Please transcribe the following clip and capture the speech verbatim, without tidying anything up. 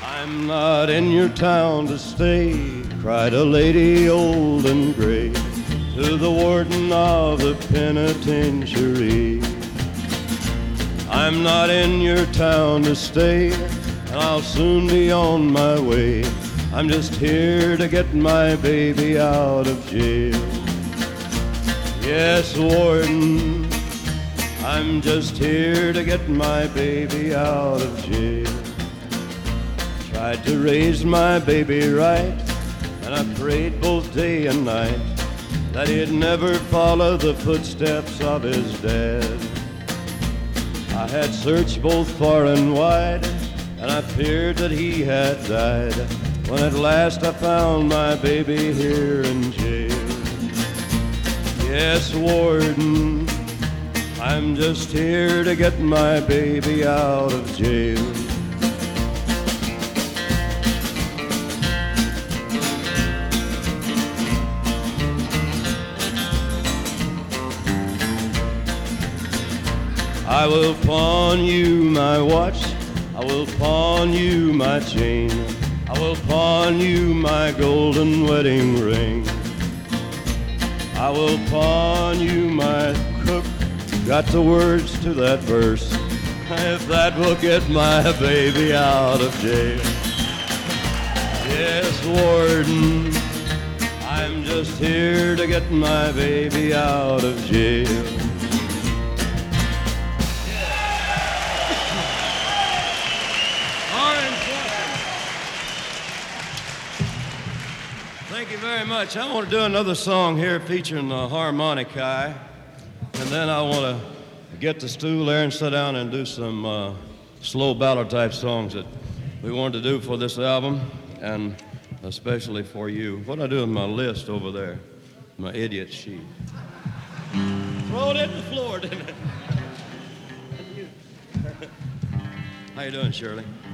I'm not in your town to stay, cried a lady old and gray to the warden of the penitentiary. I'm not in your town to stay, and I'll soon be on my way. I'm just here to get my baby out of jail. Yes, warden, I'm just here to get my baby out of jail. Tried to raise my baby right, and I prayed both day and night that he'd never follow the footsteps of his dad. I had searched both far and wide, and I feared that he had died, when at last I found my baby here in jail. Yes, warden, I'm just here to get my baby out of jail. I will pawn you my watch, I will pawn you my chain, I will pawn you my golden wedding ring. I will pawn you my cook, got the words to that verse, if that will get my baby out of jail. Yes, warden, I'm just here to get my baby out of jail. Thank you very much. I want to do another song here featuring the harmonica, and then I want to get the stool there and sit down and do some uh, slow ballad type songs that we wanted to do for this album, and especially for you. What I do with my list over there, my idiot sheet. Throw it in the floor, didn't it? How you doing, Shirley?